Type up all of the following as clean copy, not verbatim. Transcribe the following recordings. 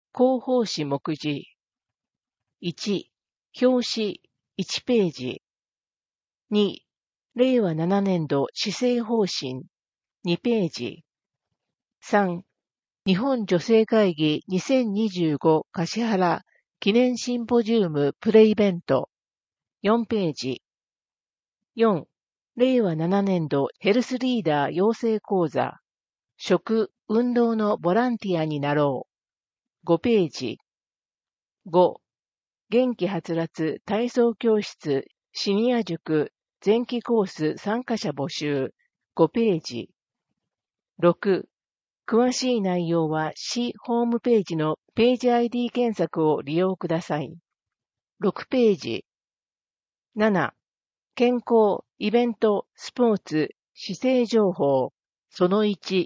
広報誌目次。1、表紙1ページ。2、令和7年度施政方針2ページ。3、日本女性会議2025橿原記念シンポジウムプレイベント4ページ。4、令和7年度ヘルスリーダー養成講座食、運動のボランティアになろう5ページ。5、元気はつらつ体操教室シニア塾前期コース参加者募集5ページ。6、詳しい内容は市ホームページのページ ID 検索を利用ください。6ページ。7、健康、イベント、スポーツ、姿勢情報、その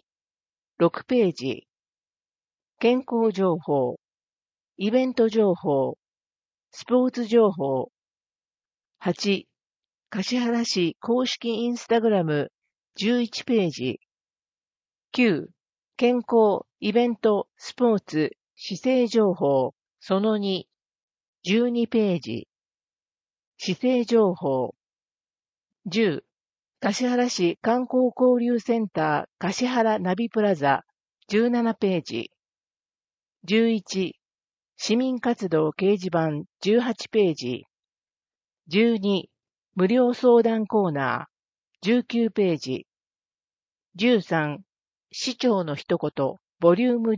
1、6ページ。健康情報、イベント情報、スポーツ情報。8、橿原市公式インスタグラム11ページ。9、健康、イベント、スポーツ、姿勢情報、その2、12ページ。姿勢情報。10、橿原市観光交流センター橿原ナビプラザ17ページ。11、市民活動掲示板18ページ。12、無料相談コーナー19ページ。13、市長の一言ボリューム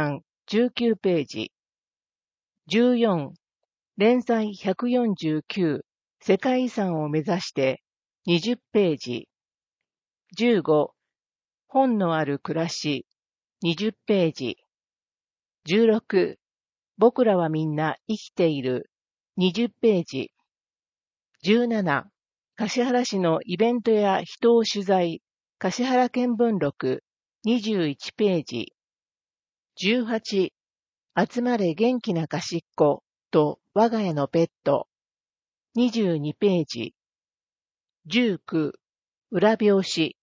13、19ページ。14、連載149、世界遺産を目指して20ページ。15、本のある暮らし20ページ。16、僕らはみんな生きている20ページ。17、橿原市のイベントや人を取材、橿原見聞録21ページ。18、集まれ元気な端っこと我が家のペット22ページ。19、裏表紙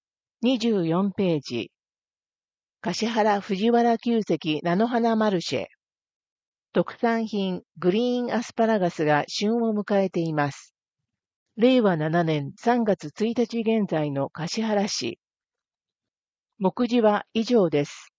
24ページ。橿原藤原旧跡菜の花マルシェ。特産品グリーンアスパラガスが旬を迎えています。令和7年3月1日現在の橿原市。目次は以上です。